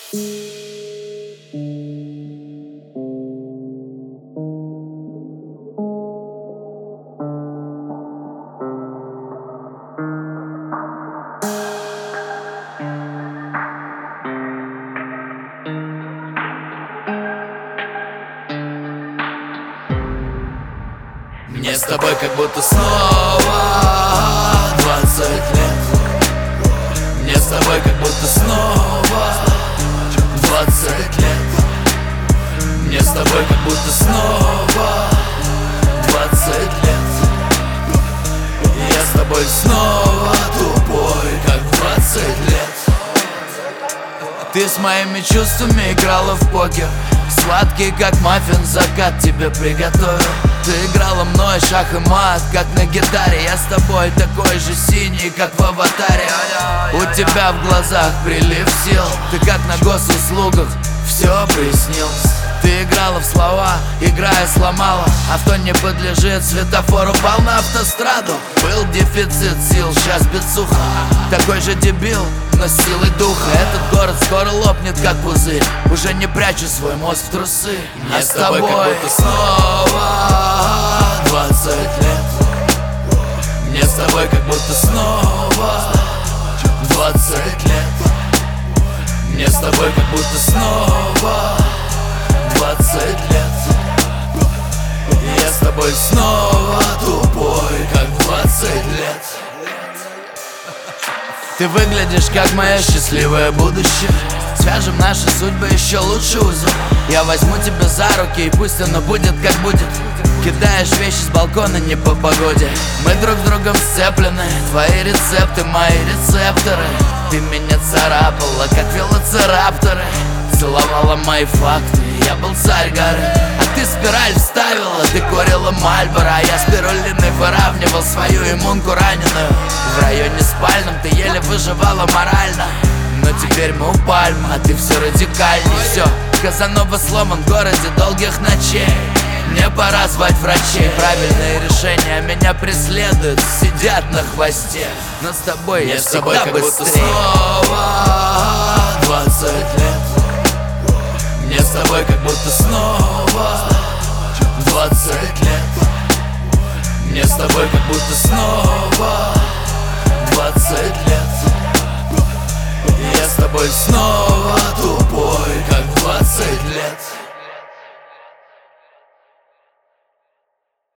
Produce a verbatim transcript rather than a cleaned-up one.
Мне с тобой как будто снова двадцать лет. Мне с тобой как будто снова двадцать лет. Мне с тобой как будто снова двадцать лет. Я с тобой снова тупой, как двадцать лет. Ты с моими чувствами играла в покер. Сладкий как маффин, закат тебе приготовил. Ты играла мной шах и мат, как на гитаре. Я с тобой такой же синий, как в аватаре. У тебя в глазах прилив сил. Ты как на госуслугах, все приснилось. Ты играла в слова, играя сломала. Авто не подлежит светофору, упал на автостраду. Был дефицит сил, сейчас бицуха. Такой же дебил, но с силой духа. Этот город скоро лопнет, как пузырь. Уже не прячу свой мозг в трусы. Мне а с тобой как будто снова двадцать лет. Мне с тобой как будто снова двадцать лет. Мне с тобой как будто снова двадцать лет. Я с тобой снова тупой, как двадцать лет. Ты выглядишь как мое счастливое будущее. Свяжем наши судьбы еще лучше узел. Я возьму тебя за руки, и пусть оно будет как будет. Кидаешь вещи с балкона не по погоде. Мы друг с другом сцеплены. Твои рецепты, мои рецепторы. Ты меня царапала, как велоцирапторы. Целовала мои факты, я был царь горы. А ты спираль вставила, ты курила Мальборо. А я спирулиной выравнивал свою иммунку раненую. В районе спальном ты еле выживала морально. Но теперь мы у пальмы, а ты все радикальней. Все, Казанова сломан в городе долгих ночей. Мне пора звать врачей. Правильные решения меня преследуют, сидят на хвосте. Но с тобой я всегда быстрее. Снова двадцать лет. Мне с тобой как будто снова двадцать лет. Мне с тобой как будто снова двадцать лет. Я с тобой снова тупой, как двадцать лет.